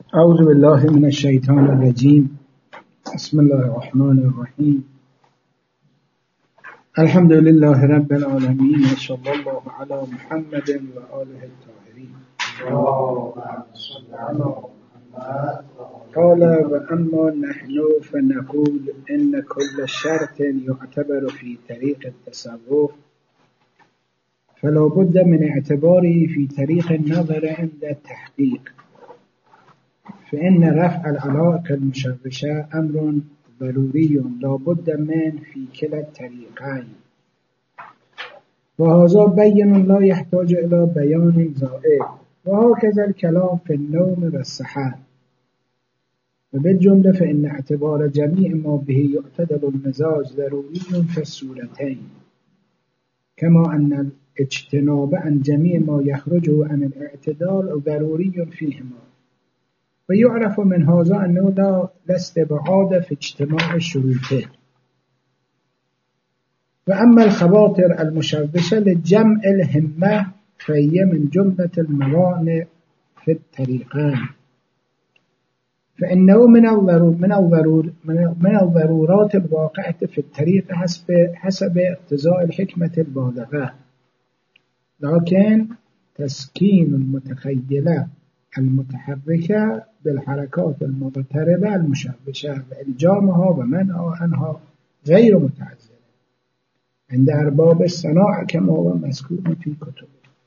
اعوذ بالله من الشیطان الرجیم. بسم الله الرحمن الرحیم. الحمد لله رب العالمین و صلی الله علی محمد و آله الطاهرین. قال و اما نحن فنقول ان كل شرط يعتبر في طريق التصوف فلا بد من اعتباره في طريق النظر عند التحقيق، فإن رفع العلائق المشوشة أمر ضروري لا بد من في كلا الطريقين، وهذا بين لا يحتاج إلى بيان زائد، وهكذا الكلام في النوم والسحر. وبالجملة فإن اعتبار جميع ما به يعتدل المزاج ضروري في الصورتين، كما أن الاجتناب عن جميع ما يخرجه عن الاعتدال ضروري فيهما. ويعرف من هذا أنه لا استبعاد في اجتماع الشروطين. وأما الخواطر المشوشة لجمع الهمة فهي من جملة الموانع في الطريقين، فإنه من الضرورات الواقعة في الطريق حسب اقتضاء الحكمة البالغة، لكن تسكين المتخيلة المتحركة بالحركات المضطربة المشوشة وإلجامها ومنعها عنها غير متعذرة عند أرباب الصناعة كما هو مذكور في كتب.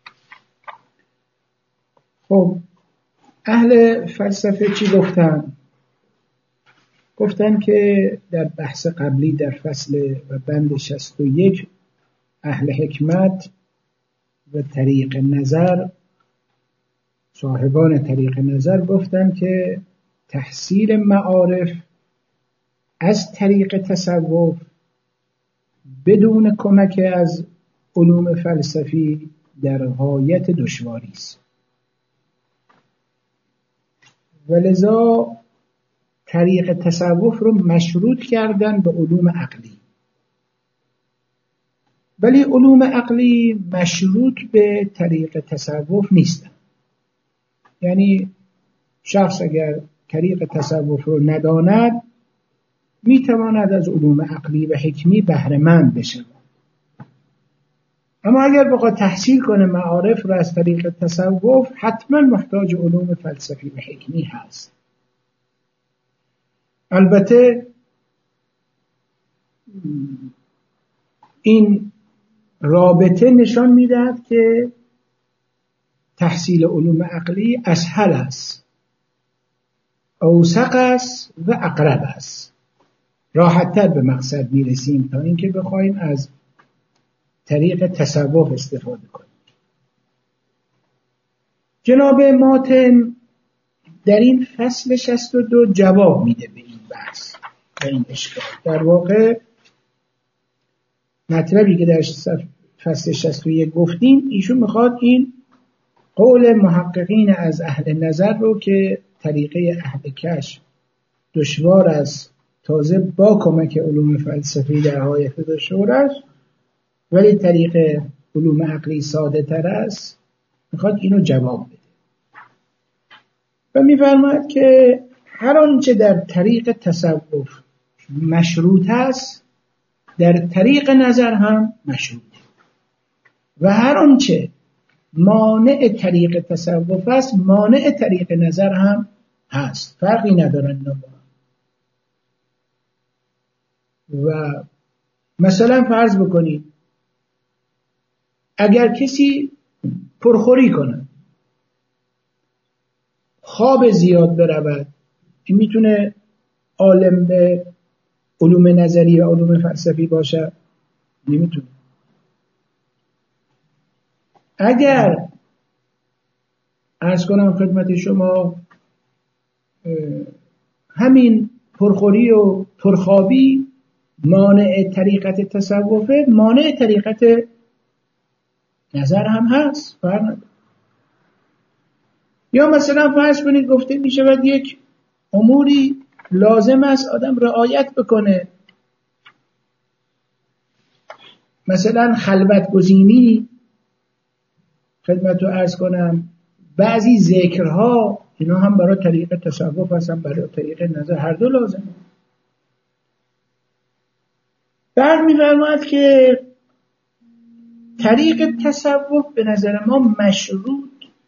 خب اهل فلسفه چی گفتن که در بحث قبلی در فصل و بند 61 اهل حکمت و طریق نظر، صاحبان طریق نظر گفتن که تحصیل معارف از طریق تصوف بدون کمک از علوم فلسفی در غایت دشواری است، ولذا طریق تصوف رو مشروط کردن به علوم عقلی، ولی علوم عقلی مشروط به طریق تصوف نیستن. یعنی شخص اگر طریق تصوف رو نداند میتواند از علوم عقلی و حکمی بهره مند بشه، اما اگر بخواد تحصیل کنه معارف رو از طریق تصوف حتما محتاج علوم فلسفی و حکمی هست. البته این رابطه نشان میدهد که تحصیل علوم عقلی اسهل است، اوثق است و اقرب است، راحت‌تر به مقصد میرسیم تا اینکه بخوایم از طریق تصوف استفاده کنیم. جناب ماتن در این فصل 62 جواب میده به این بحث، به این اشکال. در واقع مطلبی که در فصل 61 گفتیم، ایشون میخواد این قول محققین از اهل نظر رو که طریقه اهل کشف دشوار است، تازه با کمک علوم فلسفی در غایت دشوار است، ولی طریق علوم عقلی ساده تر است، میخواد اینو جواب بده و میفرماید که هر آنچه در طریق تصوف مشروط است در طریق نظر هم مشروطه، و هر آنچه مانع طریق تصوف است مانع طریق نظر هم هست، فرقی ندارن اینا با هم. و مثلا فرض بکنید اگر کسی پرخوری کنه، خواب زیاد برود، این میتونه عالم به علوم نظری و علوم فلسفی باشه؟ نمیتونه. اگر عرض کنم خدمت شما همین پرخوری و پرخوابی مانع طریقت تصوفه، مانع طریقت نظر هم هست، فرق نداره. یا مثلا فرض کنید گفته می شود یک اموری لازم است آدم رعایت بکنه، مثلا خلوت گزینی، خدمت رو عرض کنم بعضی ذکرها اینا هم برای طریق تصوف هستن، برای طریق نظر، هر دو لازمه. بعد می‌فرماید که طریق تصوف به نظر ما مشروط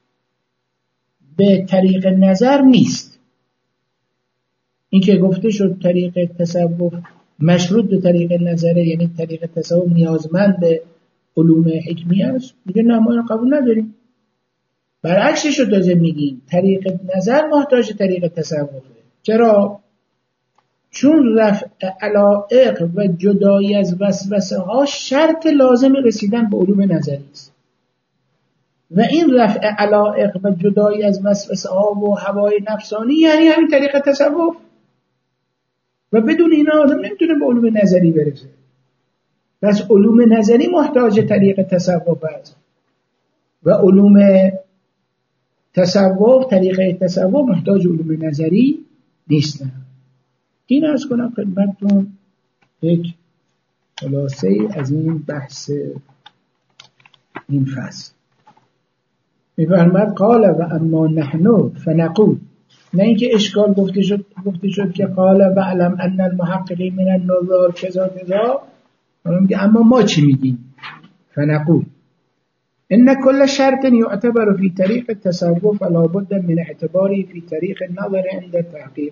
به طریق نظر نیست. این که گفته شد طریق تصوف مشروط به طریق نظره، یعنی طریق تصوف نیازمند به علوم حکمی است، میگه نه ما اینو قبول نداریم. برعکسش رو تازه میگیم طریق نظر محتاج طریق تصوفه. چرا؟ چون رفع علایق و جدایی از وسوسه ها شرط لازم رسیدن به علوم نظری است و این رفع علایق و جدایی از وسوسه ها و هوای نفسانی یعنی همین طریق تصوف و بدون اینا آدم نمیتونه به علوم نظری برسه. پس علوم نظری محتاج طریق تصوف است و علوم تصوف، طریقه تصوف محتاج علوم نظری نیستن. این از کنم خدمتتون یک خلاصه از این بحث این فصل. می‌فرماید قال و اما نحن فنقول، نه اینکه اشکال گفته شد که قال و علم ان المحققین من النظار کذا کذا، اما ما چی میگیم؟ فنقول ان كل شرط يعتبر في طريق التصوف فلا بد من اعتباره في طريق النظر عند التحقيق.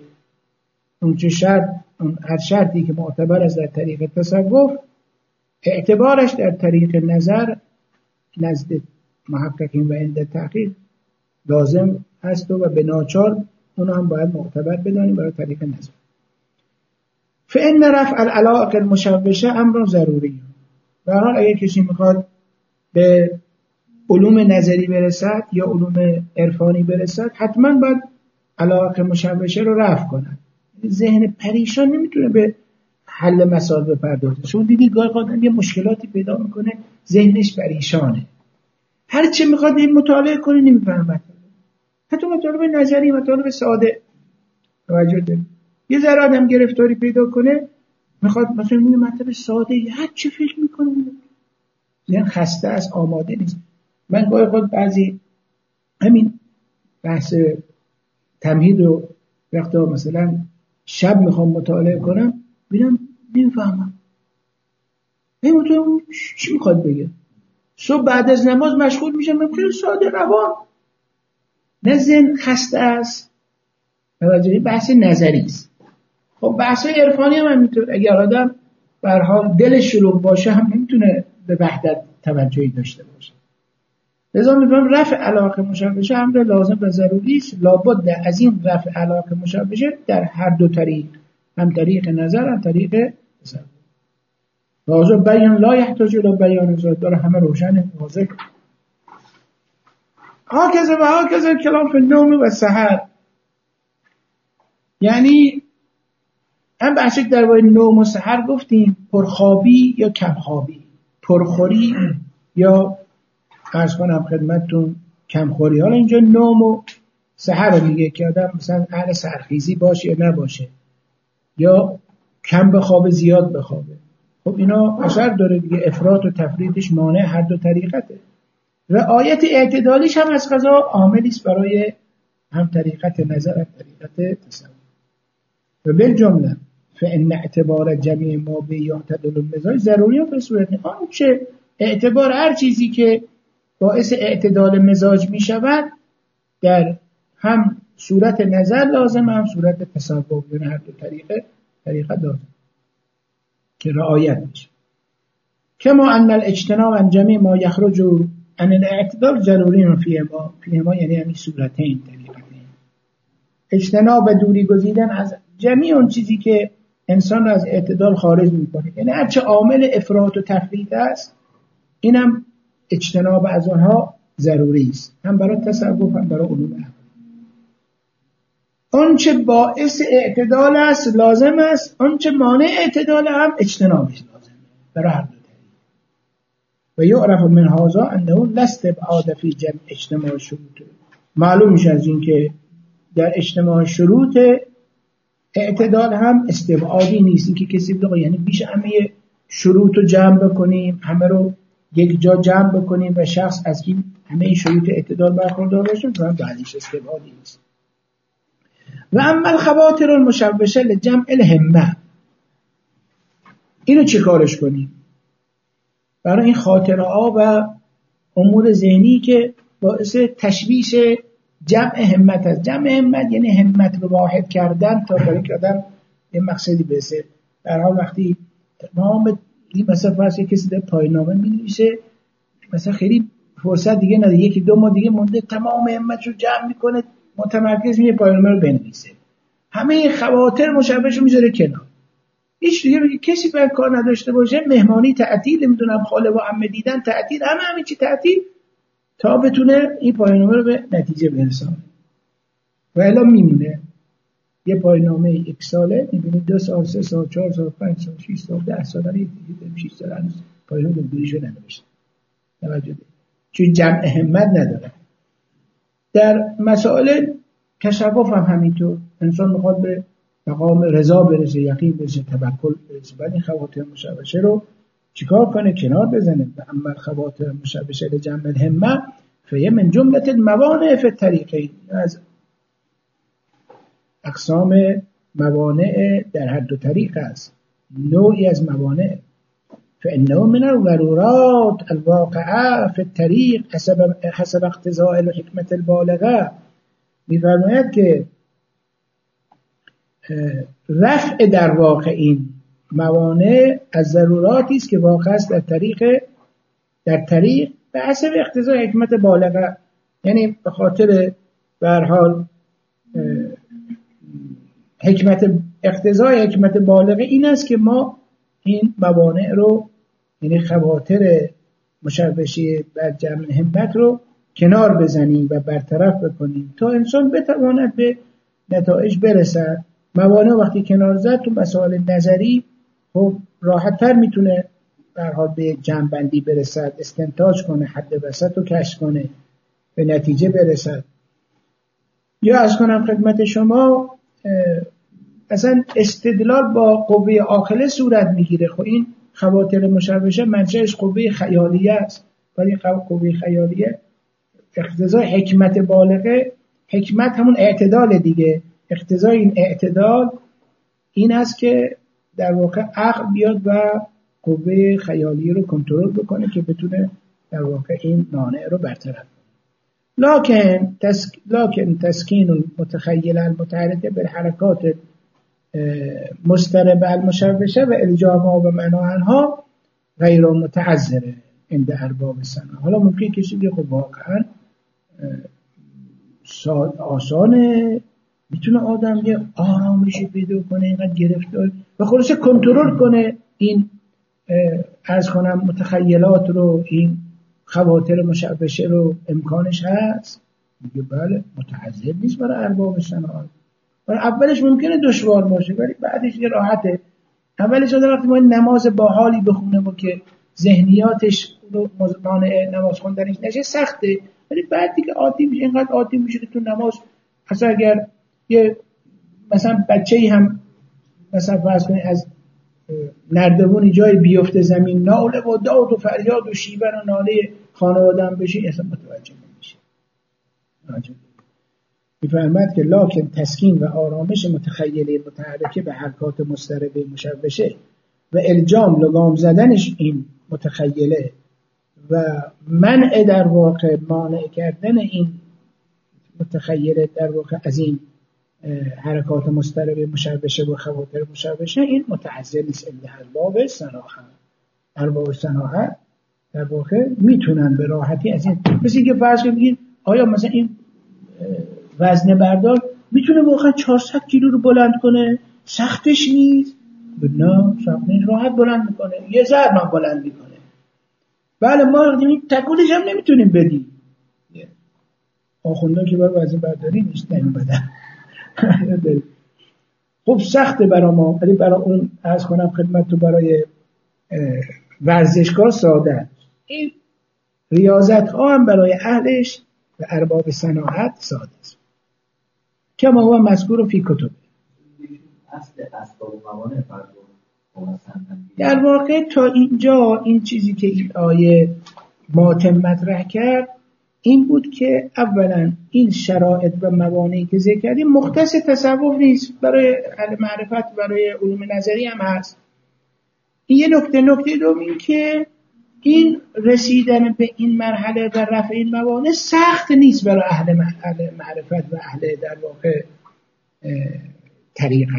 هر شرطی که معتبر است در طریق تصوف اعتبارش در طریق نظر نزد محققین و عند تحقیق لازم هست و به ناچار اون هم باید معتبر بدانیم برای طریق نظر. فإن رفع العلائق المشوشه امر ضروری. به هر حال اگه کسی میخواد به علوم نظری برسد یا علوم عرفانی برسد حتما باید علائق مشوشه رو رفع کنند. ذهن پریشان نمیتونه به حل مسائل بپردازه. شما دیدی گاهی آدم یه مشکلاتی پیدا میکنه ذهنش پریشانه، هر چی میخواد این مطالعه کنه نمیفهمه، حتی مطالعه نظری، مطالعه ساده. توجه دارید یه ذره آدم گرفتاری پیدا کنه میخواد مثلا یه مطلب ساده هر چی فکر میکنه ذهن خسته است، آماده نیست. من گاهی خود بعضی همین بحث تمهید رو وقتا مثلا شب میخوام مطالعه کنم ببینم نمیفهمم نمیتونم چی میخواد بگه. صبح بعد از نماز مشغول میشم خیلی ساده روان، نه ذهن خسته است. توجه بحث نظری است. خب بحث عرفانی هم همینطور، اگر آدم به هر حال دلش شلوغ باشه هم نمیتونه به وحدت توجهی داشته باشه. لذا میگم رفع علاقه مشوشه امر لازم و ضروری است. لابد از این رفع علاقه مشوشه در هر دو طریق، هم طریق نظر هم طریق تصوف. واضح بیان لا یحتاج الی بیان ذات، داره همه روشنه واضح. هاکذا کلام فی النوم و سحر، یعنی هم بحث درباره نوم و سحر گفتیم، پرخوابی یا کمخوابی، پرخوری یا عرض کنم خدمتتون کمخوری. حالا اینجا نوم و سحر رو میگه که آدم مثلا اهل سحرخیزی باشه یا نباشه، یا کم بخوابه زیاد بخوابه. خب اینا اثر داره دیگه، افراط و تفریطش مانع هر دو طریقته. رعایت اعتدالیش هم از قضا عاملی است برای هم طریقت نظر هم طریقت تصوف. و بالجمله فإن اعتبار جمیع ما به یعتدل المزاج ضروری به صورت آنچه اعتبار هر چیزی که باعث اعتدال مزاج می شود در هم صورت نظر لازم هم صورت تصوف، یعنی هر دو طریقه لازم که رعایت میشه. کما ان الاجتناب عن جمیع ما یخرج عن الاعتدال ضروری فیهما یعنی همین صورتین طریقتین. اجتناب و دوری گزیدن از جمیع اون چیزی که انسان را از اعتدال خارج میکنه، یعنی هرچه عامل افراط و تفریط است اینم اجتناب از آنها ضروری است، هم برای تصوف هم برای علوم عقل. آنچه باعث اعتدال است لازم است، آنچه مانع اعتدال هم اجتنابش لازمه برای هر دو طریق. و یعرف من هذا انه لا استبعاد فی جمع اجتماع شروط. معلوم میشه از این که در اجتماع شروط اعتدال هم استبعادی نیست، این که کسی بگه یعنی بیش همه شروط رو جمع بکنیم، همه رو یک جا جمع بکنیم و شخص از این همه شروط اعتدال برخوردار باشه، مثلا بعدش استبعادی نیست. و اما الخواطر المشوشه لجمع الهمه، اینو چی کارش کنیم؟ برای این خاطره ها و امور ذهنی که باعث تشویش جمع همت است. جمع همت یعنی همت رو واحد کردن تا برای که آدم یه مقصدی برسه. در حال وقتی تمام مثلا فرض کسی در پایان‌نامه می‌نویسه، مثلا خیلی فرصت دیگه نداره، یکی دو ماه دیگه مونده، تمام همت رو جمع میکنه، متمرکز میشه پایان‌نامه رو بنویسه، همه خواطر مشوش رو میذاره کنار. هیچ دیگه بگه کسی باید کار نداشته باشه، مهمانی تعطیل، نمیدونم خاله و عمه دیدن تعطیل، همه چی تعطیل، تا بتونه این پایان‌نامه رو به نتیجه برسونه. و الا میمونه یه پایان‌نامه یک ساله، میبینید 2 سال 3 سال 4 سال 5 سال 6 سال 10 سال دیگه 6 سال هنوز پایان‌نامه دوریشو ننوشته. توجه، چون جمع همت نداره. در مسائل تصوف هم همینطور، انسان میخواد به مقام رضا برسه، یقین برسه، توکل برسه، بعد این خواطر مشوشه رو چیکار کنه؟ کنار بزنه. و اما الخواطر مشوشه لجمع الهمه فهی من جمله الموانع فی الطریقین، از اقسام موانع در هر دو طریق است، نوعی از موانع. فإنه من الضرورات الواقعه فی الطریق حسب اقتضاء الحکمة البالغه. می‌فرماید که رفع در واقع این موانع از ضروراتی است که واقع است در طریق به حسب اقتضای حکمت بالغه، یعنی به خاطر به هر حال اقتضای حکمت بالغه این است که ما این موانع رو، یعنی خواطر مشوشه بر جمع همت رو کنار بزنیم و برطرف بکنیم تا انسان بتواند به نتایج برسد. موانع وقتی کنار زد تو مسائل نظری خب راحت تر میتونه در حال به جمع بندی برسد، استنتاج کنه، حد وسط رو کشف کنه، به نتیجه برسد. یا از کنم خدمت شما اصلا استدلال با قوه عاقله صورت میگیره. خب این خواطر مشوشه منشأش قوه خیالیه است، ولی قوه خیالیه اقتضای حکمت بالغه، حکمت همون اعتدال دیگه، اقتضای این اعتدال این است که در واقع عقل بیاد و قوه خیالیه رو کنترل بکنه که بتونه در واقع این مانع رو برطرف کنه. لکن تسکین المتخیل المتحرکه بالحرکات مضطربه المشوشه و الجامها و مناعنها غیر متعذره عند ارباب صنعه. حالا ممکن کسی بگه خب واقعا آسانه، میتونه آدم یه آرامشی پیدا کنه، اینقدر گرفتار و خودش کنترل کنه این عرض کنم متخیلات رو، این خواطر مشوشه رو، امکانش هست؟ میگه بله، متعذر نیست برای ارباب صنعات. اولش ممکنه دشوار باشه ولی بعدش یه راحته. اولش آدم وقتی ما نماز با حالی بخونه و که ذهنیاتش رو مانع نماز خوندنش نشه سخته، ولی بعد دیگه عادی میشه، اینقدر عادی میشه که تو نماز اصلا اگر یه مثلا بچه‌ای هم مثلا فرض کنید از نردبونی جای بیفته زمین، ناله و داد و فریاد و شیون و ناله خانواده هم بشه، اصلا متوجه نمیشه. می‌فرماید که لکن تسکین و آرامش متخیله متحرکه به حرکات مضطربه مشوشه و الجام لگام زدنش این متخیله و منع در واقع مانع کردن این متخیله در واقع از این حرکات مضطربه مشوشه و خواطر مشوشه، این متعذر نیست. ارباب صناعت، ارباب صناعت در واقع میتونن به راحتی از این، مثل اینکه فرض کنید آیا مثلا این وزنه بردار میتونه واقعا 400 کیلو رو بلند کنه؟ سختش نیست؟ نه سخت نیست، راحت بلند میکنه، یه ذره بلند میکنه. بله ما تکونش هم نمیتونیم بدیم، آخونده که برای وزنه برداری نیست نمیبدن خب سخته برای ما، ولی برای اون عرض کنم خدمت تو برای ورزشگاه ساده. این ریاضت ها هم برای اهلش و ارباب صناعت ساده است که ما هو مذکور فی کتب. در واقع تا اینجا این چیزی که این آیه ماتم مطرح کرد این بود که اولا این شرایط و موانعی که ذکر کردیم مختص تصوف نیست، برای اهل معرفت، برای علوم نظری هم هست. این یه نکته دوم این که این رسیدن به این مرحله و رفع این موانع سخت نیست برای اهل معرفت و اهل در واقع طریقه.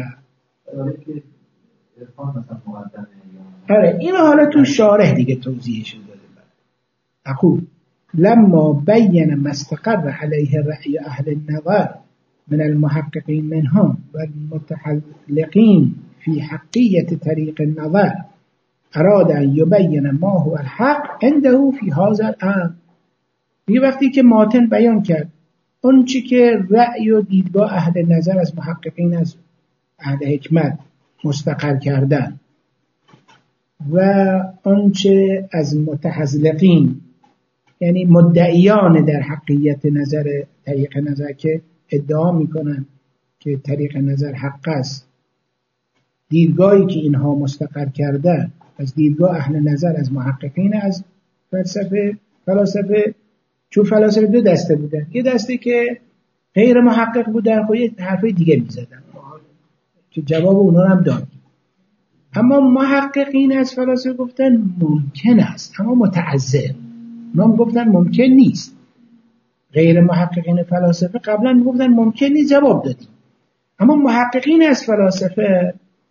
آره این حالا تو شارح دیگه توضیحش داده. اخو لما بین ما استقر علیه رأی اهل النظر من المحققین منهم والمتحلقین فی حقیت طریق النظر اراد ان یبین ما هو الحق عنده فی هذا الامر. دیگه وقتی که ماتن بیان کرد اون چی که رأی و دیدگاه اهل نظر از محققین، از اهل حکمت مستقر کردن و اون چه از متحزلقین یعنی مدعیان در حقیقت نظر طریق نظر که ادعا میکنن که طریق نظر حق است، دیدگاهی که اینها مستقر کردن از دیدگاه اهل نظر از محققین از فلاسفه، چون فلاسفه دو دسته بودن، یه دسته که غیر محقق بودن خب یه حرفای دیگه میزدن که جواب اونا هم داد. اما محققین از فلاسفه گفتن ممکن است اما متعذر، اونا گفتن ممکن نیست. غیر محققین فلاسفه قبلا گفتن ممکن نیست، جواب دادیم. اما محققین از فلاسفه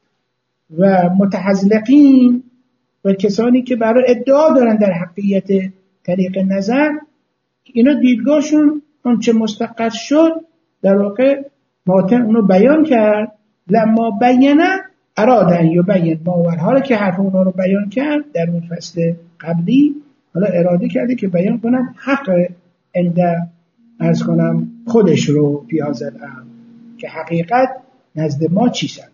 و متحزلقین و کسانی که برای ادعا دارن در حقیقت طریق نظر، اینا دیدگاهشون آنچه مستقر شد در واقع ماتن اونو بیان کرد. لما بینه ارادن یبین ما هو، حالا که حرف اونا رو بیان کرد در اون فصل قبلی، حالا اراده کرده که بیان کنم حق انده ارز کنم خودش رو پیازل که حقیقت نزد ما چیست.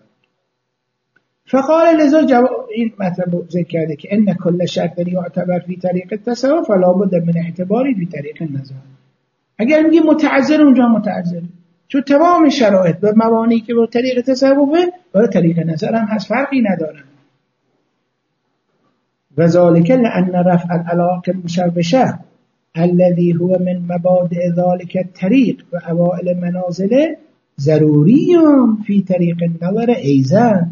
فقال لذا این مطلب ذکر کرده که ان کل شرط یعتبر فی طریق التصوف فلا بد من اعتباری فی طریق النظر. اگر میگه متعذر اونجا متعذر، چون تمام شرایط و موانعی که با طریق تصوفه با طریق نظر هم هست، فرقی نداره. و ذالک لان رفع العلاق المشوشه الذي هو من مبادئ ذلك الطريق و اوائل منازله ضروری فی طریق النظر ایضا.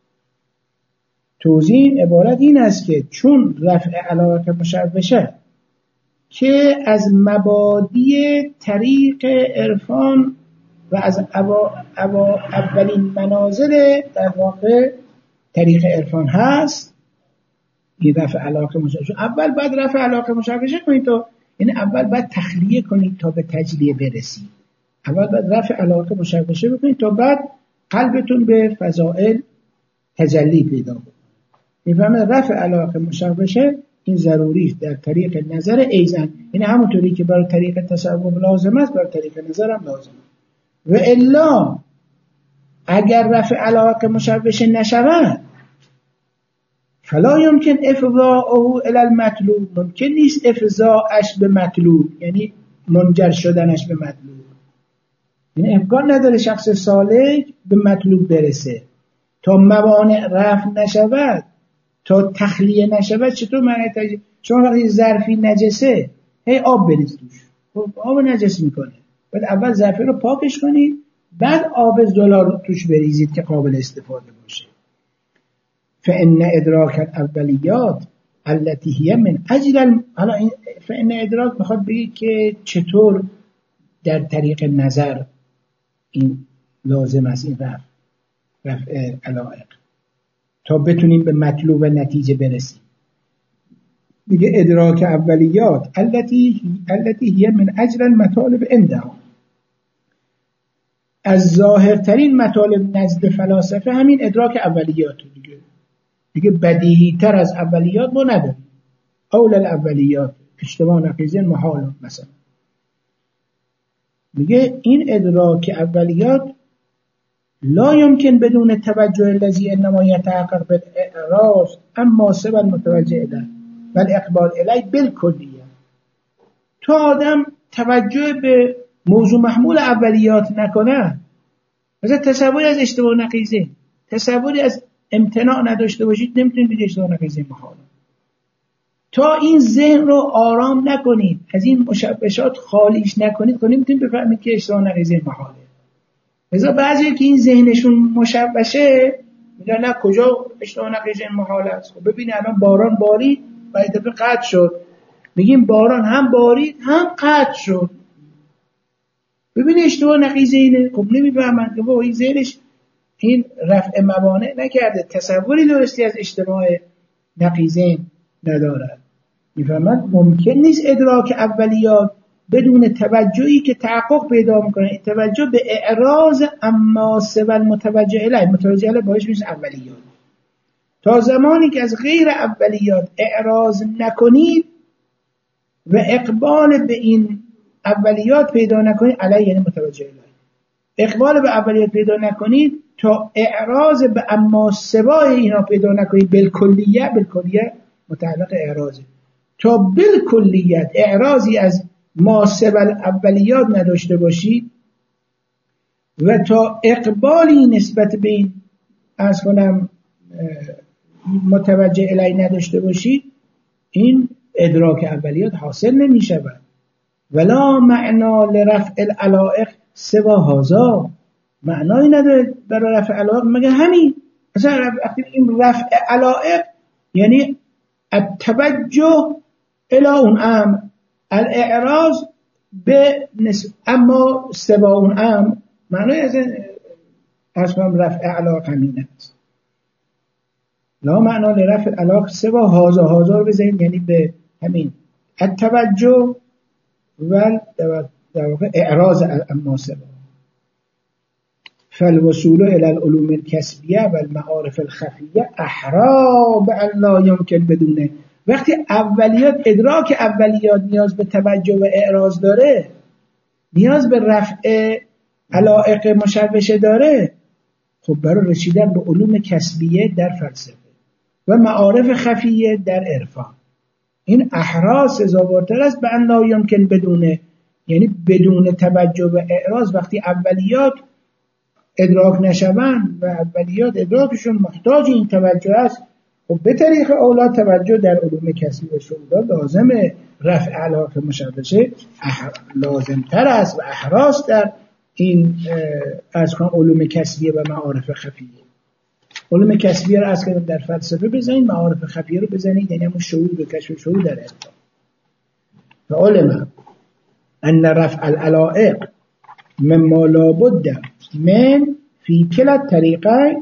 توضیح عبارت این است که چون رفع علاقه مشوشه که از مبادی طریق عرفان و از اولین منازل در واقع طریق عرفان هست، این رفع علاقه مشوشه. اول باید رفع علاقه مشوشه کنید تا، یعنی اول باید تخلیه کنید تا به تجلیه برسید. اول باید رفع علاقه مشوشه بکنید تا بعد قلبتون به فضائل تجلی پیدا کنید. میفهمه رفع علاقه مشوشه این ضروری در طریق نظر ایزن، این همونطوری که برای طریق تصوف لازم است برای طریق نظر هم لازم است. و الا اگر رفع علاقه مشوشه نشود فلا یمکن افضاؤه الی المطلوب، ممکن نیست افضاءش به مطلوب یعنی منجر شدنش به مطلوب، یعنی امکان نداره شخص صالح به مطلوب برسه تا موانع رفع نشود، تا تخلیه نشود. چطور معنی تجلیه؟ شما وقتی ظرفی نجسه هی آب بریز توش، خب آب نجس میکنه، بعد اول ظرفی رو پاکش کنید بعد آب زلال توش بریزید که قابل استفاده باشه. فإن ادراک الاولیات التي هي من اجل حالا این فإن ادراک میخواد بگه که چطور در طریق نظر این لازم است، این رفع علائق تا بتونیم به مطلوب نتیجه برسیم. دیگه ادراک اولیات التي هي من اجل المطالب عندهم، از ظاهرترین مطالب نزد فلاسفه همین ادراک اولیات دیگه بدیهی تر از اولیات ما نداریم. اول الاولیات اجتماع نقیضین محال مثلا. میگه این ادراک اولیات لا يمكن بدون توجه الذي انما يتحقق بالاعراض اما سبب المتوجه الیه و الاقبال الیه بالکلیه. تو آدم توجه به موضوع محمول اولیات نکنه، مثلا تصوری از اشتباه نقیضه، تصوری از امتناع نداشته باشید، نمیتونید بگید اشتباه نقیضه محاله. تا این ذهن رو آرام نکنید، از این مشوشات خالیش نکنید، نمیتونید بفهمید که اشتباه نقیضه محاله. لذا بعضی که این ذهنشون مشوشه میگن نه کجا اشتباه نقیضه محاله است. خب ببینید الان باران بارید و اتفاق قطع شد، میگیم باران هم بارید هم قطع شد، ببینید اشتباه نقیضه اینه. خب نمیفهمن که با این ذهنش این رفع موانع نکرده، تصوری درستی از اجتماع نقیضین ندارد. میفهمن ممکن نیست ادراک اولیات بدون توجهی که تحقق پیدا میکنه، توجه به اعراض اما سوى المتوجه الیه، متوجه الیه باعث میشه اولیات. تا زمانی که از غیر اولیات اعراض نکنید و اقبال به این اولیات پیدا نکنید، علیه یعنی متوجه الیه، اقبال به اولیات پیدا نکنید تا اعراض به اما سوای اینا پیدا نکنید، بالکلیه متعلق اعراضه، تا بالکلیت اعراضی از ما سوى اولیات نداشته باشید و تا اقبالی نسبت به این از کنم متوجه الیه نداشته باشید، این ادراک اولیات حاصل نمی شود. ولا معنا لرفع العلائق سوا هذا، معنایی نداره برای رفع علائق مگر همین. مثلا این رفع علائق یعنی التوجه الى اون امر، الاعراض به اما سوا اون امر، معنای از رفع علائق همین است. لا معنا لرفع العلائق سوا هذا رو بزنید یعنی به همین التوجه و در واقع اعراض اما سوا. فالوصول الى العلوم الكسبیه و المعارف الخفیه احرا بأن لا يمكن بدونه. وقتی اولیات ادراک اولیات نیاز به توجه و اعراض داره، نیاز به رفع علائق مشوشه داره، خب برای رسیدن به علوم کسبیه در فلسفه و معارف خفیه در عرفان این احرا سزاوارتر است به ان لا يمكن بدونه، یعنی بدون توجه و اعراض. وقتی اولیات ادراک نشوند و اولیات ادراکشون محتاج این توجه است، خب به طریق اولا توجه در علوم کسبی و شهودا لازمه، رفع علائق مشوشه لازمتر است و احراست در این از علوم کسبیه و معارف خفیه. علوم کسبیه رو از کردم در فلسفه بزنید، معارف خفیه رو بزنید یعنی همون شهود و کشف شهود در عرفان. و علم ان رفع العلائق مما لابد من فی کلا الطریقین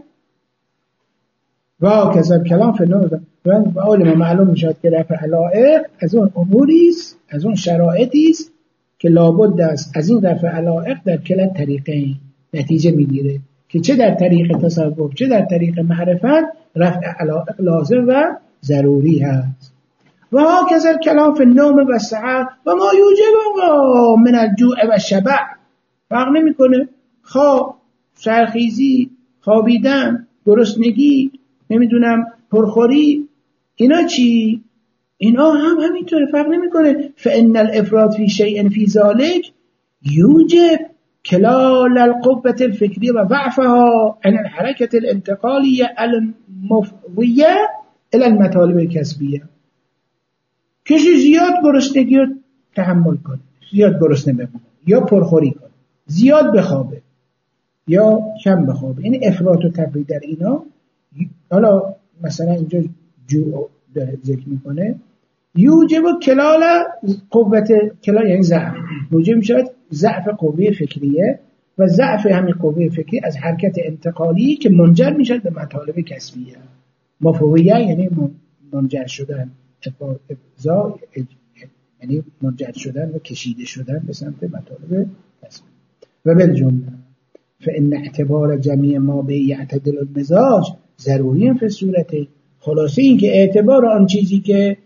و کذا کلام فی النور. و علم معلوم میشد که رفع علائق از اون اموری است، از اون شرایطی است که لابد است از این رفع علائق در کلا الطریقین نتیجه میگیره که چه در طریق تصوف چه در طریق معرفت رفع علائق لازم و ضروری هست. و کذا کلام فی النوم و السحر و ما یوجب من الجوع و شبع. فرق نمیکنه خواب، سرخیزی، خوابیدن، گرسنگی، نمیدونم پرخوری، اینا چی؟ اینا هم همینطوره، فرق نمیکنه. فان الافراط فی شیء فی ذلک یوجب کلال القوة الفکریه و ضعفها عن الحرکت الانتقالیه المفضیه الى المطالب الکسبیه. کسی زیاد گرسنگی رو تحمل کنه، زیاد گرسنه بمونه یا پرخوری کنه، زیاد بخوابه یا کم بخوابه، این افراط و تفرید در اینا. حالا مثلا اینجا جوع داره ذکر میکنه، یوجب کلال قوت، کلال یعنی ضعف، موجب میشود ضعف قوه فکریه و ضعف همین قوه فکری از حرکت انتقالی که منجر میشد به مطالب کسبیه. مفویه یعنی منجر شدن، افضا یعنی منجر شدن و کشیده شدن به سمت مطالب کسبیه. و بالجمله فإن اعتبار جمیع ما به یعتدل المزاج ضروری فی صورت. خلاصه این که اعتبار آن چیزی که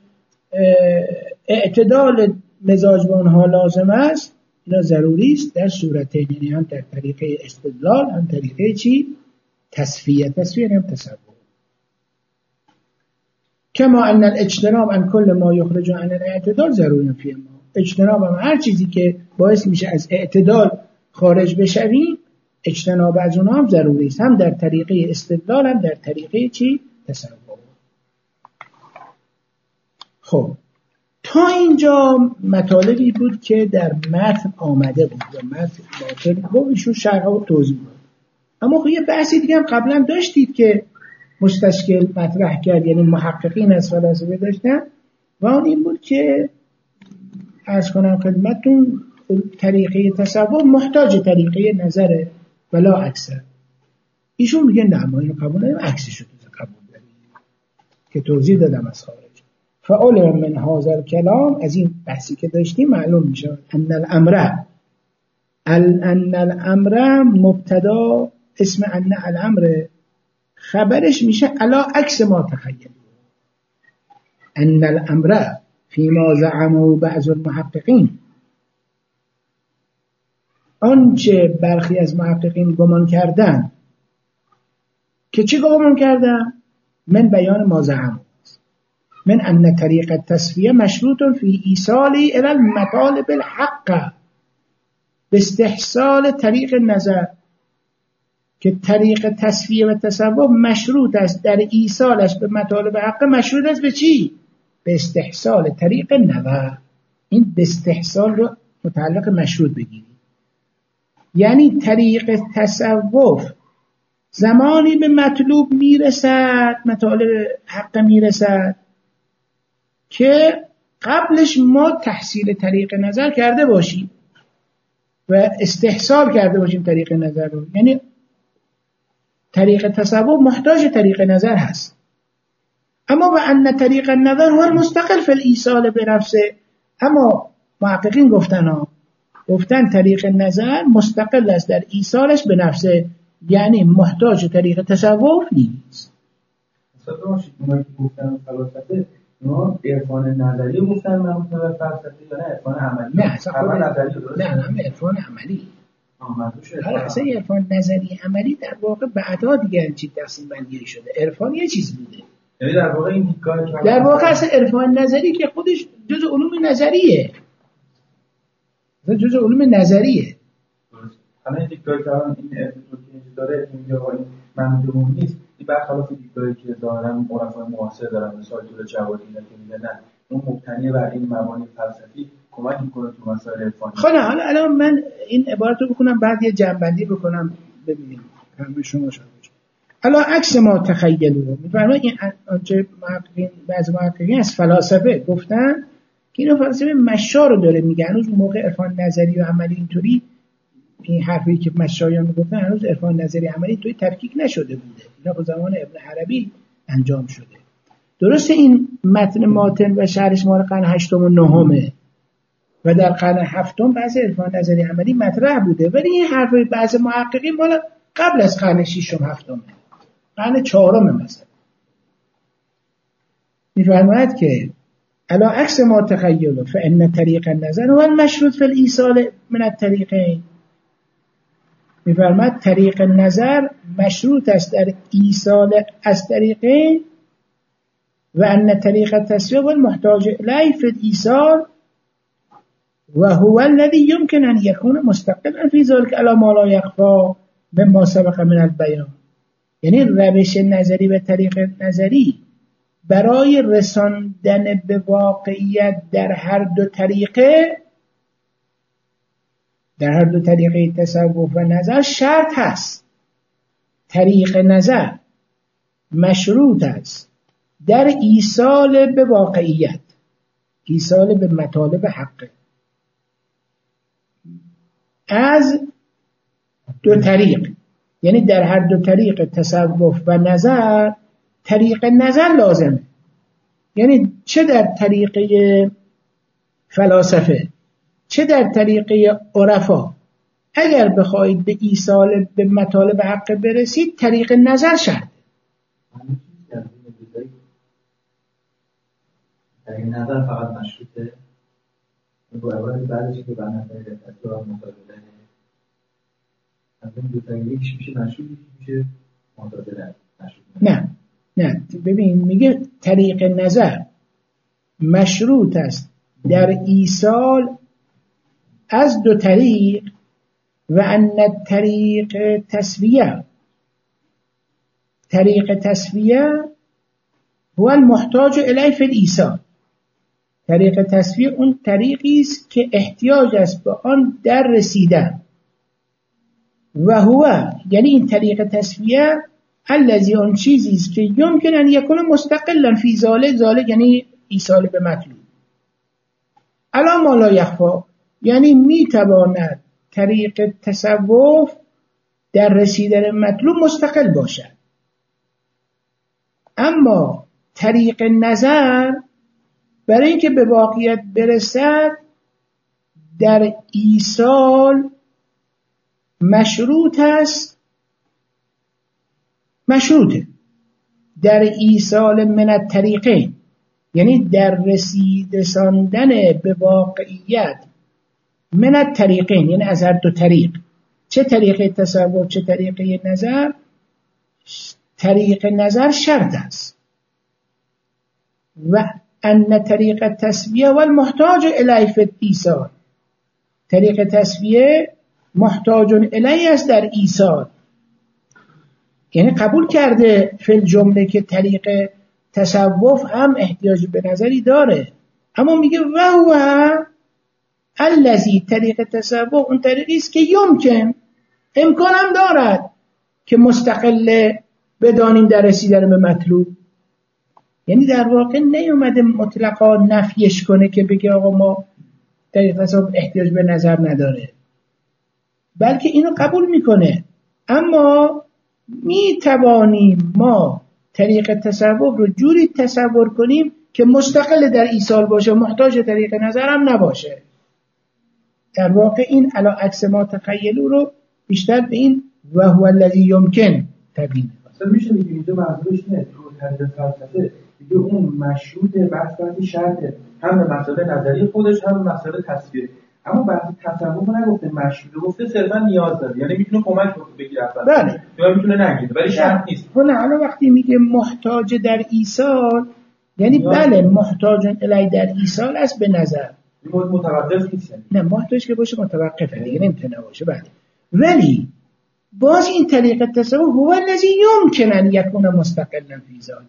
اعتدال مزاج با آنها لازم است اینا ضروری است در صورت، یعنی هم در طریقه استدلال هم طریقه چی؟ تصفیه هم تصور. کما ان الاجتناب عن کل ما یخرج عن الاعتدال ضروری فی ما. اجتناب هم هر چیزی که باعث میشه از اعتدال خارج بشویم، اجتناب از اونها هم ضروری است، هم در طریقه استدلال هم در طریقه چی؟ تصور. خب تا اینجا مطالبی بود که در متن آمده بود و متن با ایشون شرح و توضیح بود. اما خب یه بحثی دیگه هم قبلا داشتید که مستشکل مطرح کرد، یعنی محققین از فلاسفه داشتن، و اون این بود که عرض کنم خدمتتون طریقه تصور محتاج طریقه نظره ولا اکثر. ایشون میگه نه ما اینو قبول نداریم، عکسشو قبول داریم که توضیح دادم از خارج. فعلم من هذا الكلام، از این بحثی که داشتیم معلوم میشه ان الامر مبتدا، اسم ان الامر خبرش میشه علا عکس ما تخیل. ان الامر فيما زعمه بعض المحققین، آنچه برخی از محققین گمان کردن که چی گمان کردن؟ من بیان ما زعمه، من ان طریق التسویه مشروط فی ایصالی الى المطالب الحق، به استحصال طریق نظر، که طریق تسویه و تصوف مشروط است در ایصالش به مطالب حق. مشروط است به چی؟ به استحصال طریق نظر. این به استحصال رو متعلق مشروط بگیرید، یعنی طریق تصوف زمانی به مطلوب میرسد، مطالب حق میرسد که قبلش ما تحصیل طریق نظر کرده باشیم و استحصال کرده باشیم طریق نظر رو. یعنی طریق تصوف محتاج طریق نظر هست. اما و ان طریق النظر هو المستقل فی الایصال بنفسه، اما محققین گفتن طریق نظر مستقل است در ایصالش به نفسه، یعنی محتاج طریق تصوف نیست. مثلا اونایی که گفتن فلسفه اونا عرفان نظری گفتن مربوط به فلسفه یا نه عرفان عملی؟ نه نه عرفان عملی. اصلا عرفان نظری عملی در واقع بعدا دیگه این چیز تقسیم بندی شده. عرفان یه چیز بوده، یعنی در واقع این دیدگاه در واقع اصلا عرفان نظری که خودش جزء علوم نظریه، جزء علوم نظریه. حالا این دیدگاهی که این ارتباطی داره اینجا با این منظور نیست، این برخلاف دیدگاهی که ظاهرا عرفای معاصر دارن، مثل طول جوادی که میگن نه اون مبتنی بر این مبانی فلسفی کمک میکنه تو مسائل عرفانی. خب حالا الان من این عبارت رو بخونم بعد یه جنبندی بکنم ببینیم همه شما شد. الان عکس ما تخیلو میفرمایید این آنچه محققین بعضی محققین از فلاسفه گفتن که اینو فلسفه مشا رو داره میگه. هنوز موقع عرفان نظری و عملی اینطوری این حرفی که مشایان میگفتن هنوز عرفان نظری عملی اینطوری تفکیک نشده بوده، اینا به زمان ابن عربی انجام شده. درسته این متن و شرحش مال قرن 8 و 9 و در قرن 7 بعضی عرفان نظری عملی مطرح بوده، ولی این حرفای بعضی محققین مال قبل از قرن 6 و 7 قرن 4 مثلا. میفرماید که علا عکس ما تخیل فان طریق النظر هو المشروط فی الایصال من الطریقین. میفرماید طریق نظر مشروط است در ایصال از طریقین و ان طریق التسویه والمحتاج الیه فی الایصال و هو الذی یمکن ان یکون مستقلا فی ذلک علی ما لا یخفی مما سبق من البیان. یعنی روش نظری و طریق نظری برای رساندن به واقعیت در هر دو طریقه تصوف و نظر شرط هست. طریق نظر مشروط است در ایصال به واقعیت، ایصال به مطالب حق از دو طریق، یعنی در هر دو طریق تصوف و نظر طریق نظر لازمه. یعنی چه در طریقه فلاسفه چه در طریقه عرفا اگر بخواید به ایصال به مطالب حق برسید طریق نظر شرط. طریق نظر فقط مشروطه با عبارت بعدش که بنا طریق تصویر مطالبه همین دو طریق یکیش میشه مشروط میشه مطالبه مشروط. نه ببین میگه طریق نظر مشروط است در ایصال از دو طریق و ان طریق تسویه هو المحتاج الیه فی الایصال. طریق تصفیه اون طریقی است که احتیاج است به آن در رسیدن و هو، یعنی این طریق تصفیه الذی، آن چیزی است که یمکن ان یکون مستقلا فی ذالک یعنی ایصال به مطلوب، الا ما لا یخفا، یعنی میتواند طریق تصوف در رسیدن مطلوب مستقل باشد، اما طریق نظر برای اینکه به واقعیت برسد در ایصال مشروطه در ایصال من الطریقین، یعنی در رسیدساندن به واقعیت من الطریقین، یعنی از هر دو طریق، چه طریق تصوف چه طریق نظر. طریق نظر شرط است و ان طریق تصفیه و المحتاج الیه فی الایصال، طریق تصفیه محتاج الیه است در ایصال، یعنی قبول کرده فی الجمله که طریق تصوف هم احتیاج به نظری داره، اما میگه و هو الذی، طریق تصوف اون طریقی است که یمکن، امکانم دارد که مستقل بدانیم در رسیدن به مطلوب. یعنی در واقع نیومده مطلقا نفیش کنه که بگه آقا ما طریق تصوف احتیاج به نظر نداره، بلکه اینو قبول میکنه، اما میتوانیم ما طریق تصوف رو جوری تصور کنیم که مستقل در ایصال باشه، محتاج طریق نظر هم نباشه. در واقع این علی عکس ما تخیلو رو بیشتر به این و هو الذی یمکن تبیین. اصلا میشه بگیم اینجا منظورش اینه تو طریق فلسفه دیگه اون مشروطه بحث شرطه، هم به مسائل نظری خودش هم به مسائل تصویر، اما بعضی تصوف نگفته مشروطه، گفته صرفا نیاز داره، یعنی میتونه کمک بگیره اصلا، بله، یا میتونه نگیره، ولی شرط نیست. حالا وقتی میگه محتاج در ایصال، یعنی بله محتاج الی در ایصال است به نظر، متوقف نیست، نه محتاج که باشه متوقفه دیگه، نمیتونه باشه. بله، ولی باز این طریق تصوف هو الذی یمکن ان یکون مستقلا فی ذالک،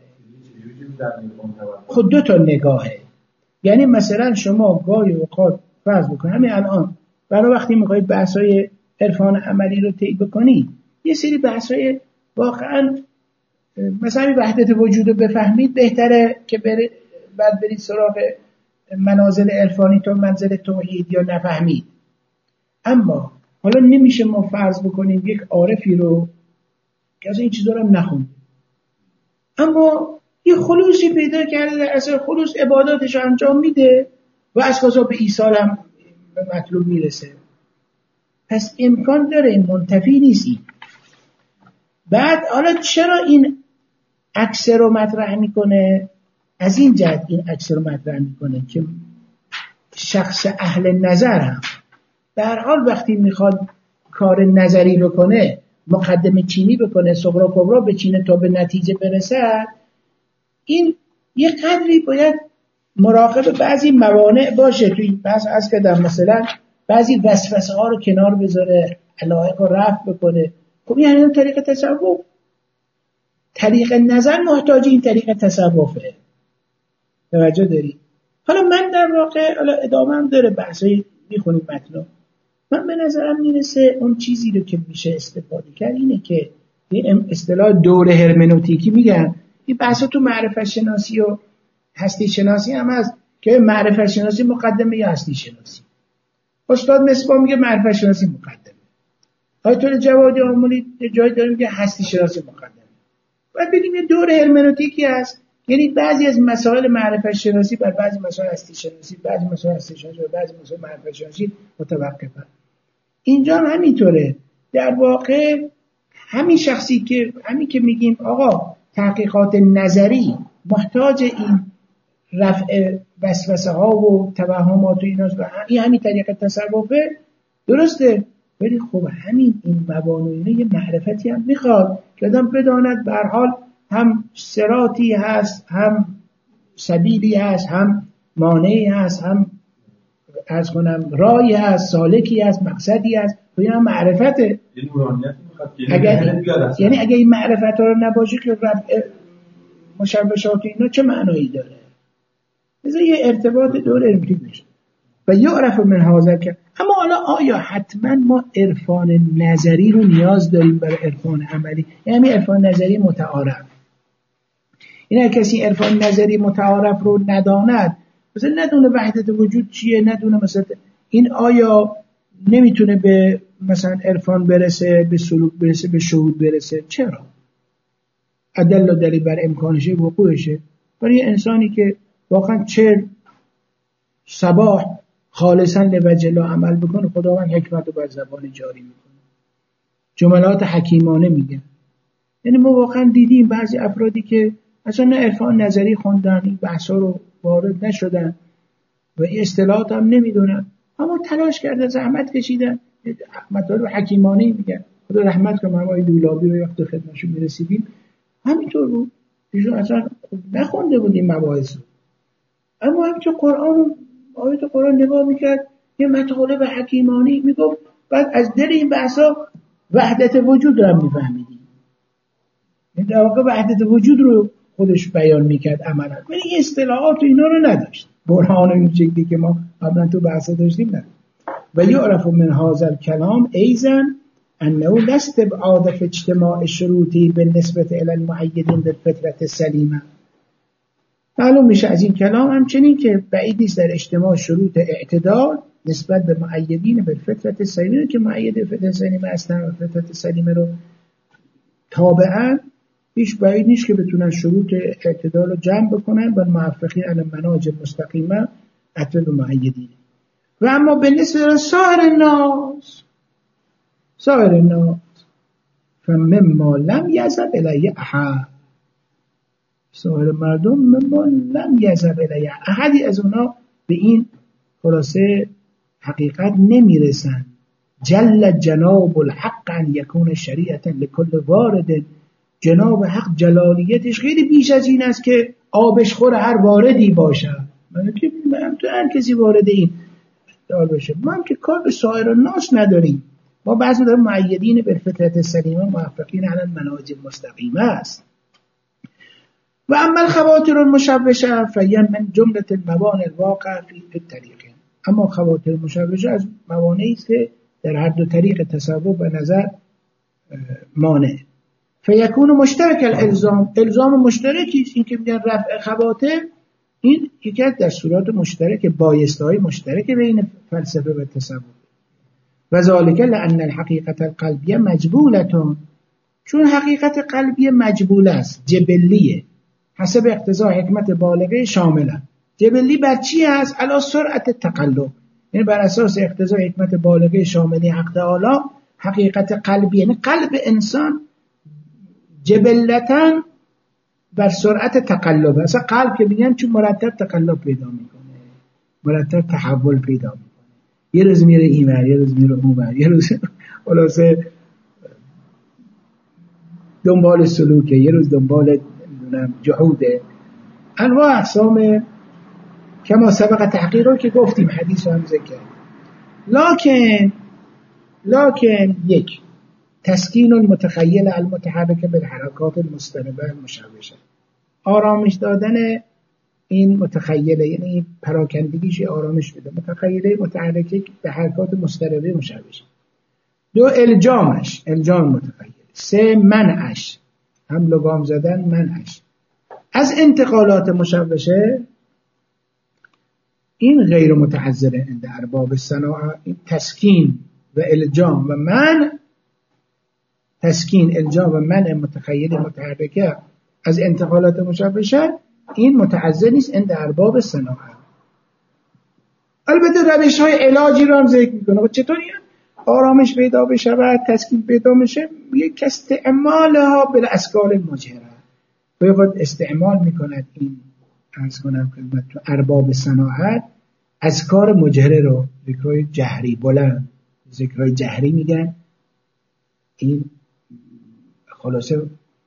خود دو تا نگاهه. یعنی مثلا شما گاهی اوقات فرض بکنید همین الان برای وقتی میخواید بحث‌های عرفان عملی رو طی بکنید، یه سری بحث‌های واقعا مثلا وحدت وجود رو بفهمید، بهتره که بعد برید سراغ منازل عرفانی تا منزل توحید یا نفهمید. اما حالا نمیشه ما فرض بکنیم یک عارفی رو که از این چیزا رو هم نخونده، اما یه خلوصی پیدا کرده، در اثر خلوص عباداتش انجام میده و از قضا به ایصال هم به مطلوب میرسه، پس امکان داره، این منتفی نیست. بعد حالا چرا این عکس رو مطرح میکنه؟ از این جهت این عکس رو مطرح میکنه که شخص اهل نظر هم به هر حال وقتی میخواد کار نظری بکنه، مقدمه چینی بکنه، صغرا کبرا بچینه تا به نتیجه برسد، این یه قدری باید مراقب بعضی موانع باشه. توی بحث از که در مثلا بعضی وسوسه ها رو کنار بذاره، علایق رو رفع بکنه. خب این همین طریق تصوف، طریق نظر محتاج این طریق تصوفه. توجه داری؟ حالا من در واقع حالا ادامه هم داره بحثای میخونیم متن، من به نظرم میرسه اون چیزی رو که میشه استفاده کرد اینه که این اصطلاح دوره هرمنوتیکی میگن، این بحثا تو معرفت شناسی و هستی شناسی هم هست که معرفت شناسی مقدمه یا هستی شناسی. استاد مصباح میگه معرفت شناسی مقدمه، آیت الله جوادی آملی جای داره میگه هستی شناسی مقدمه. باید بگیم یه دوره هرمنوتیکی هست، یعنی بعضی از مسائل معرفت شناسی بر بعضی مسائل هستی شناسی، بعضی مسائل هستی شناسی بر بعضی مسائل معرفت شناسی متوقفه. اینجا هم همینطوره. در واقع همین شخصی که همین که میگیم آقا تحقیقات نظری محتاج این رفع وسوسه ها و توهمات و ایناست و این همین طریق تصوفه، درسته، ولی خب همین این موانع یه معرفتی هم میخواد که آدم بداند به هر حال هم صراطی هست، هم سبیلی هست، هم مانعی هست، هم از کنم رایی هست، سالکی هست، مقصدی هست، و این هم معرفته. یعنی اگه این معرفت ها رو نباشه که رفع مشوشات اینا چه معنایی داره؟ مثلا یه ارتباط دور علمی میشه و یعرف من هذا که. اما حالا آیا حتما ما عرفان نظری رو نیاز داریم برای عرفان عملی؟ یعنی عرفان نظری متعارف، این کسی عرفان نظری متعارف رو نداند، مثلا ندونه وحدت وجود چیه، ندونه مثلا این آیا نمیتونه به مثلا عرفان برسه، به سلوک برسه، به شهود برسه؟ چرا؟ ادله دلیل بر امکانشه وقوعشه. برای انسانی که واقعا چه صباح خالصا لوجه الله عمل بکنه، خداوند حکمت رو بر زبان جاری میکنه، جملات حکیمانه میگه. یعنی ما واقعا دیدیم بعضی افرادی که اصلا نه عرفان نظری خوندن، این بحثا رو وارد نشدن و این اصطلاحات هم نمیدونن، اما تلاش کرده، زحمت کشیدن، مطالب حکیمانه میگن. خدا رحمت کنه آقای دولابی رو وقت خدمتشون میرسیدیم همینطور بود، ایشون اصلا نخونده بود این مباحث رو، اما همچه قرآن آیت قرآن نگاه میکرد، یه مطالب حکیمانی میگفت، بعد از دل این بحثا وحدت وجود رو هم میفهمیدیم. این در واقع وحدت وجود رو خودش بیان میکرد عملا، ولی این اصطلاحات و اینا رو نداشت، برهان این شکلی که ما قبلا تو بحثا داشتیم نداشت. و یعرف من هذا الكلام ایضا انه لا استبعاد في اجتماع الشروطی بالنسبه الى المؤیدین بالفطره السلیمه. معلوم میشه از این کلام همچنین که بعید نیست در اجتماع شروط اعتدال نسبت به مؤیدین بالفطره السلیمه، که مؤید فطرت سلیمه هستن و فطرت سلیمه رو تابعا، هیچ بعید نیست که بتونن شروط اعتدال رو جمع بکنن و موفقین علی منهاج مستقیمه اعتدال و مؤیدین. و اما بالنسبه سایر الناس فمما لم یذهب الیه احد، سایر مردم مما لم یذهب الیه احدی از اونا به این خلاصه حقیقت نمیرسن. جل جناب الحق ان یکون شریعتا لکل وارد، جناب حق جلالیتش خیلی بیش از این است که آبش خور هر واردی باشه. من تو هر کسی وارد این دار بشه، ما هم که کار به سایر الناس نداریم، ما بعضی داریم مؤیدین بالفطرت السلیمه موفقین علی المنهاج المستقیمه است. و اما الخواطر المشوشه فهی من جمله الموانع الواقع فی الطریق. اما خواطر مشوشه از موانعی است که در هر دو طریق تصور و نظر مانع. فیکون مشترک الزام مشترکی است، این که میگن رفع خواطر، این یکی از دستورات مشترک، بایسته‌های مشترک بین فلسفه و تصوف. و ذالک لان الحقیقت القلبیه مجبولتون، چون حقیقت قلبی مجبول است، جبلیه، حسب اقتضای حکمت بالغه شامله. جبلی بر چی هست؟ علی سرعت تقلب، یعنی بر اساس اقتضای حکمت بالغه شامله حق تعالی. حقیقت قلبی یعنی قلب انسان جبلتاً بر سرعت تقلب، اصلا قلب که میگن چون مرتب تقلب پیدا میکنه، مرتب تحول پیدا میکنه، یه روز میره اینور، یه روز میره اونور، یه روز خلاصه دنبال سلوکه، یه روز دنبال جهوده، انواع اقسام کما سبق تحقیق رو که گفتیم، حدیث هم ذکر. لکن یک تسکین المتخیل المتحرک بالحرکات المضطربه المشوشه، آرامش دادن این متخیله، یعنی پراکندگیش آرامش بده، متخیله متحرکه به حرکات مضطربه مشوشه. دو الجام متخیل. سه منعش، هم لگام زدن، منعش از انتقالات مشوشه. این غیر متحذره عند ارباب الصناعه. این تسکین و الجام و منع، تسکین، الجام و منع متخیل متحرکه از انتقالات مشوشه، این متعذر نیست عند ارباب الصناعه. البته روش های علاجی رو هم ذکر میکنه. و چطوری آرامش پیدا بشه و تسکین پیدا بشه؟ یک استعمالها بالاسکار المجهره، باید استعمال میکند این عرض کنم خدمت تو ارباب صناعت اذکار مجهره رو، ذکرهای جهری بلند، ذکرهای جهری میگن. این خلاصه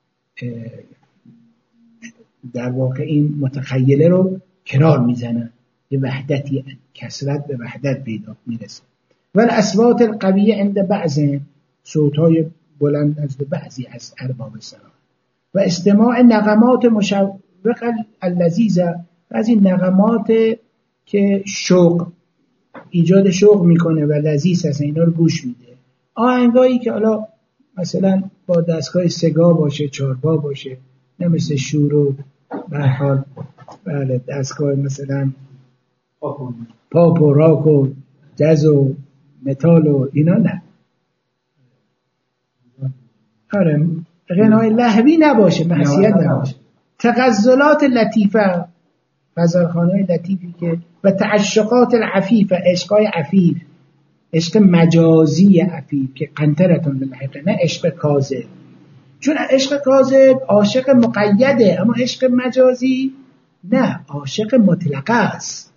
در واقع این متخیله رو کنار میزنن، یه وحدتی، کسرت به وحدت پیدا میرسه. ولی اصوات القویه عند بعض، صوتهای بلند از بعضی از ارباب صناعت. و استماع نغمات مشوق اللذیذه از این نغمات که شوق ایجاد شوق میکنه و لذیذ هست اینا رو گوش میده. آهنگایی که حالا مثلا با دستگاه سگا باشه، چاربا باشه، نه مثل شور و به هر حال بله دستگاه مثلا پاپ و راک و جاز و متال و اینا نه. آره غنای لهوی نباشه، معصیت نباشه، تغزلات لطیفه، غزلخوان‌های لطیفی که و تعشقات العفیفه، عشقای عفیف، عشق مجازی عفیف که قنطرتون للحقه، نه عشق کاذب. چون عشق کاذب عاشق مقیده، اما عشق مجازی نه، عاشق مطلقه است.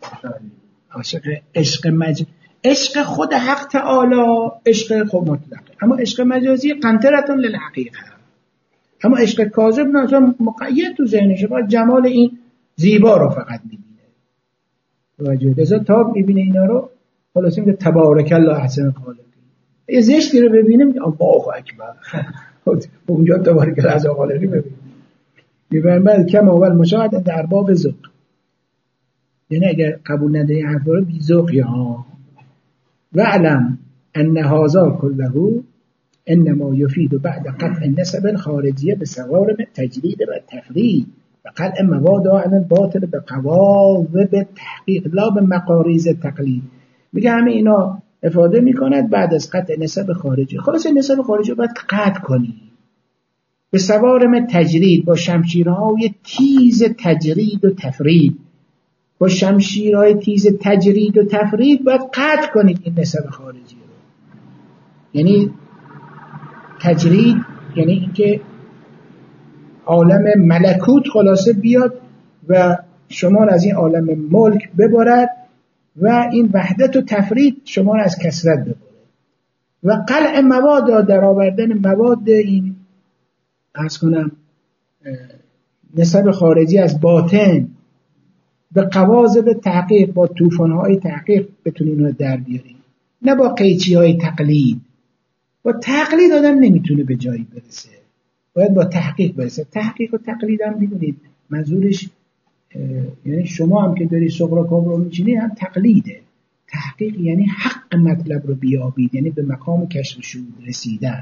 عشق خود حق تعالی عشق خود مطلقه، اما عشق مجازی قنطرتون للحقیقه. اما عشق کاذب نه، اصلا مقید تو ذهنشه، باید جمال این زیبا رو فقط میبینه. توجه لذا تا میبینه اینا رو خلاصیم که تبارک الله احسن خالقین. یه زشتی رو ببینیم که الله اکبر اونجا تبارک الله احسن خالقین ببینیم. میبرن کم اول مشاهد در ارباب ذوق، یعنی اگر قبول نداری حرف رو بی ذوق یا وعلم ان هذا كله انما يفيد بعد قطع النسب الخارجيه بسوارم التجريد والتفريد وقطع مواد عن الباطل بقواعد تحقیق لا به مقاریض تقلید. میگه همه اینا افاده میکند بعد از قطع نسب خارجی. خلاص نسب خارجی رو باید قطع کنی به سوارم تجرید، با شمشیرهای تیز تجرید و تفرید. با شمشیرهای تیز تجرید و تفرید باید قطع کنید این نسب خارجی رو. یعنی تجرید یعنی اینکه عالم ملکوت خلاصه بیاد و شما رو از این عالم ملک ببرد و این وحدت و تفرید شما رو از کثرت ببرد و قلع مواد، در آوردن مواد این عرض کنم نسب خارجی از باطن به قواذب تحقیق، با طوفان‌های تحقیق بتونین رو در بیارین، نه با قیچی‌های تقلید. با تقلید آدم نمیتونه به جایی برسه، باید با تحقیق برسه. تحقیق و تقلید هم میدونید منظورش یعنی شما هم که داری سغرا کابرا میچینی هم تقلیده. تحقیق یعنی حق مطلب رو بیابید، یعنی به مقام کشف شهود رسیدن.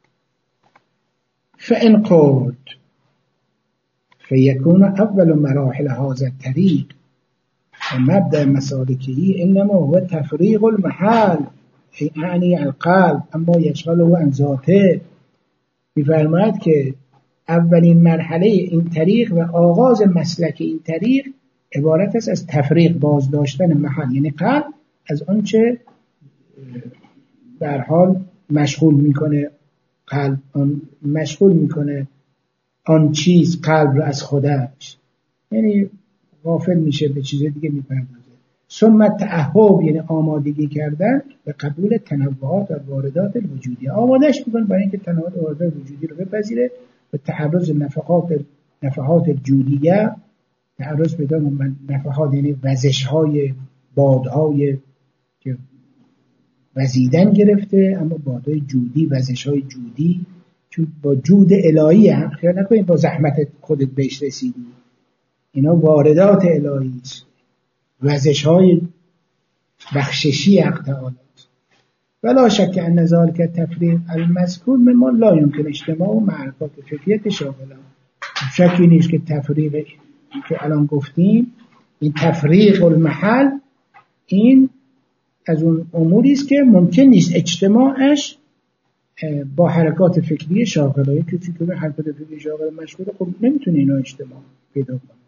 فإن قلت فيكون أول مراحل هذا الطريق ومبدأ مسالكه إنما هو تفريغ المحال یعنی القلب اما یشغله عن ذاته. می‌فرماید که اولین مرحله این طریق و آغاز مسلک این طریق عبارت است از تفریق، باز داشتن محل، یعنی قلب از آنچه در حال مشغول میکنه، قلب مشغول میکنه آن چیز قلب رو از خودش، یعنی غافل میشه به چیز دیگه میپردازه. ثم تعهب یعنی آمادگی کردن به قبول تنوعات و واردات الوجودی، آمادهش میکنه برای اینکه تنوعات و واردات وجودی رو بپذیره و تعرض نفحات الجودیه، تعرض به نفحات یعنی وزش‌های بادهای که وزیدن گرفته، اما بادهای جودی، وزش‌های جودی، چون با جود الهی هم خیال نکنید با زحمت خودت بهش رسیدی، اینا واردات الهی است، وزش‌های بخششی حق تعالی. ولا شک ان ذلک تفریق المذکور مما لا یمکن اجتماع و معرفات فکریت شاغله. شکی نیست که تفریق که الان گفتیم، این تفریق المحل، این از اون اموری است که ممکن نیست اجتماعش با حرکات فکری شاغله. کسی که به حرکات فکری شاغله مشغوله خب نمیتونه اینا اجتماع پیدا کنه.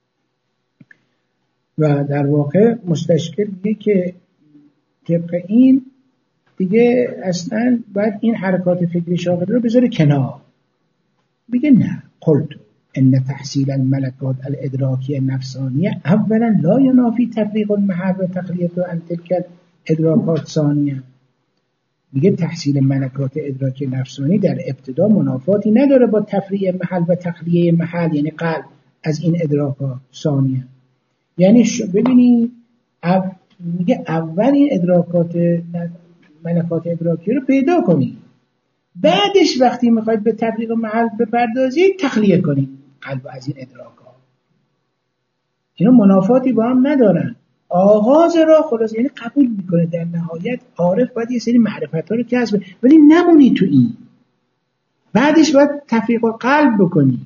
و در واقع مستشکل میگه که طبق این دیگه اصلا باید این حرکات فکری شاغله رو بذاره کنار. میگه نه، قلت ان تحصیل الملکات الادراکی نفسانیه اولا لا ینافی تفریق المحل و تخلیط عن تلک ادراکات ثانیه. میگه تحصیل ملکات ادراکی نفسانی در ابتدا منافاتی نداره با تفریق محل و تخلیه محل، یعنی قلب از این ادراکات ثانیه. یعنی ببینید میگه اول این ادراکات ملکات ادراکی رو پیدا کنید، بعدش وقتی میخواید به تفریق محل بپردازید تخلیه کنید قلب از این ادراکات. اینا منافاتی با هم ندارن. آغاز راه خلاص یعنی قبول میکنه در نهایت عارف باید یه سری معرفت‌ها رو کسب، ولی نمونی تو این، بعدش باید تفریق القلب بکنی.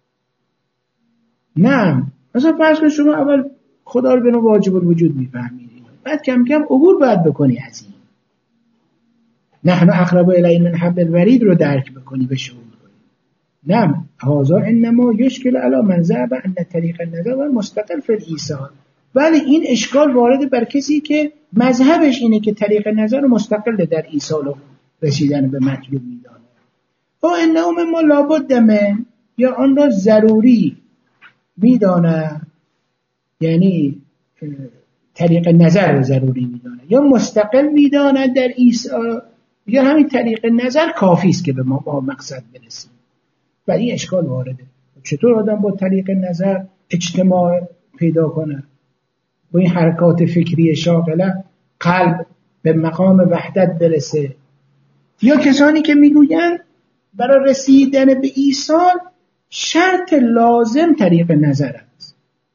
نه مثلا فرض کن شما اول خدا رو به نوع واجب الوجود میفهمی، بعد کم کم عبور باید بکنی از این نحن اقرب الیه من حبل الورید رو درک بکنی به شعور کنی. نه هذا انما یشکل علی من ذهب ان طریق النظر و مستقل فی الایثار. ولی این اشکال وارد بر کسی که مذهبش اینه که طریق نظر مستقل در ایصال و رسیدن به مطلوب میدانه. و انه مما لابد من، یا آن را ضروری میدانه، یعنی طریق نظر رو ضروری میدانه یا مستقل میدانه در ایصال، یا همین طریق نظر کافی است که به ما با مقصد برسیم. و این اشکال وارده. چطور آدم با طریق نظر اجتماع پیدا کنه، با این حرکات فکری شاغله قلب به مقام وحدت برسه؟ یا کسانی که میگویند برای رسیدن به ایصال شرط لازم طریق نظر است.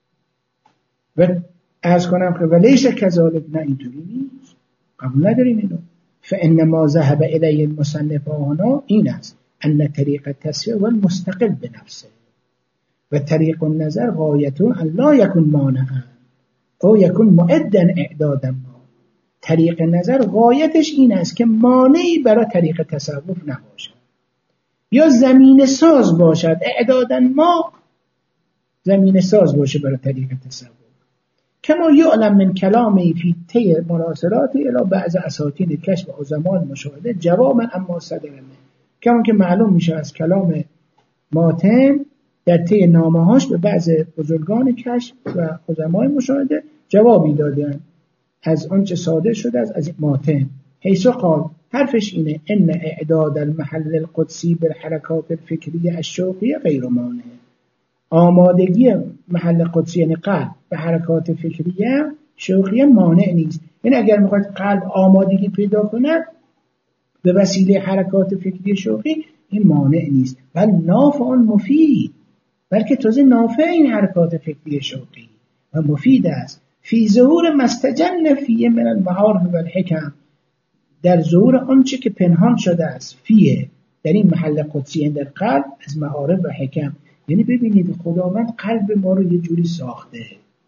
و عرض کنم که ولیس کذالک، نه اینطوری نیست، قبول نداریم اینو. فانما ذهب الیه المصنف هنا این است ان طریق التصفیه و المستقل بنفسه و طریق النظر غایته ان لا یکن مانعا او یکن معدا اعدادا ما. طریق نظر غایتش این است که مانعی برای طریق تصوف نباشد یا زمین ساز باشد، اعدادا ما زمین ساز باشه برای طریق تصوف. کما یعلم من کلامی فی طی مراسلات الی بعض اساطین الکشف و عظماء المشاهده جوابا اما صدر منه. کما که معلوم میشه از کلام ماتن در طی نامه‌هاش به بعض بزرگان کشف و عظمای مشاهده جوابی دادن از آنچه صادر شده از ماتن، حیث قال، حرفش اینه ان اعداد المحل القدسی بالحرکات الفکریه الشوقیه غیر مانع. آمادگی محل قدسی یعنی قلب به حرکات فکریه شوقیه مانع نیست. یعنی اگر میخواد قلب آمادگی پیدا کنه به وسیله حرکات فکری شوقی، این مانع نیست، بل نافع مفید، بلکه تازه نافع این حرکات فکری شوقی و مفید است. فی ظهور مستجن فیه من المعارف و الحکم، در ظهور آنچه که پنهان شده است فیه در این محل قدسی در قلب از معارف و حکم. یعنی ببینید خداوند قلب ما رو یه جوری ساخته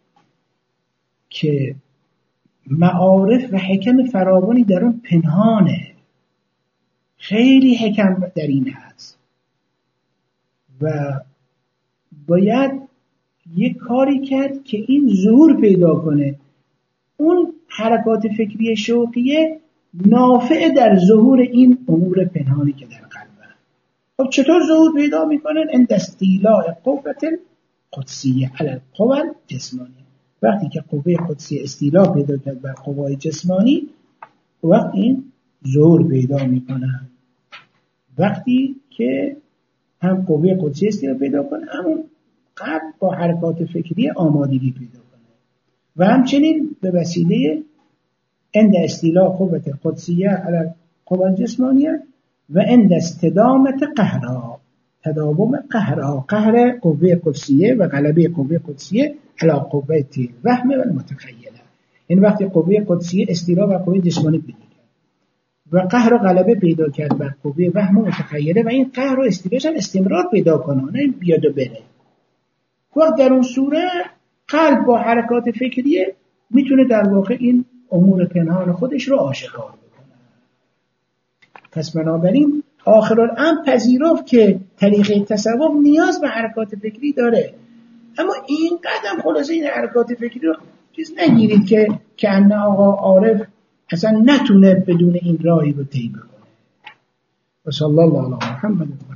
که معارف و حکم فراوانی در اون پنهانه، خیلی حکم در این هست و باید یک کاری کرد که این ظهور پیدا کنه. اون حرکات فکری شوقیه نافع در ظهور این امور پنهانی که در قلبه. خب چطور ظهور پیدا میکنن؟ عند استیلاء قوت قدسیه علی القوى الجسمانی. وقتی که قوه قدسی استیلا پیدا کرد بر قوای جسمانی، وقت این ظهور پیدا میکنن. وقتی که هم قوه قدسی استیلا پیدا کنه، همون قلب با حرکات فکری آمادگی پیدا کنه و همچنین به وسیله عند استیلاء قوت قدسیه علی القوى الجسمانیه و عند استدامت قهرها، تداوم قهرها، قهر قوه قدسیه و غلبه قوه قدسیه علی قوه الوهم و المتخیله. این وقتی قوه قدسیه استیلا و قوه جسمانی پیدا کرد و قهر و غلبه پیدا کرد بر قوه وهم و متخیله و این قهر و استیلاش هم استمرار پیدا کنه، نه بیاد و بره. وقت در اون صورت قلب با حرکات فکریه میتونه در واقع این امور پنهان خودش رو آشکار بکنه. پس بنابراین آخرالامر پذیرفت که طریقه تصوف نیاز به حرکات فکری داره، اما این قدم خلاصه این حرکات فکری رو چیز نگیرید که انه آقا عارف اصلا نتونه بدون این راهی رو طی بکنه. و صلی الله علی محمد.